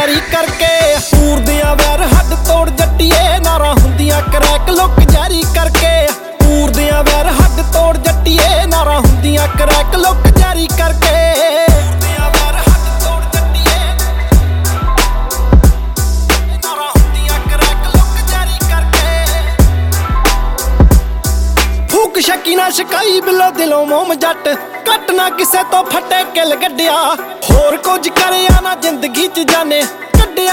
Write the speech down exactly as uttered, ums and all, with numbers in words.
ਜਾਰੀ ਕਰਕੇ ਪੂਰਦਿਆਂ ਵੈਰ ਹੱਡ ਤੋੜ ਜੱਟੀਏ ਨਾਰਾ ਹੁੰਦੀਆਂ ਕਰੈਕ ਲੁੱਕ ਜਾਰੀ ਕਰਕੇ ਪੂਰਦਿਆਂ ਵੈਰ ਹੱਡ ਤੋੜ ਜੱਟੀਏ ਨਾਰਾ ਹੁੰਦੀਆਂ ਕਰੈਕ ਲੁੱਕ ਜਾਰੀ ਕਰਕੇ ਸ਼ੱਕੀ ਨਾ ਸ਼ਿਕਾਈ ਬਿੱਲੋ ਦਿਲੋਂ ਮੋਮ ਜੱਟ ਕੱਟ ਨਾ ਕਿਸੇ ਤੋਂ ਫੱਟੇ ਕਿਲ ਗੱਡਿਆ ਹੋਰ ਕੁਝ ਕਰਿਆ ਨਾ ਜ਼ਿੰਦਗੀ ਚ ਜਾਣੇ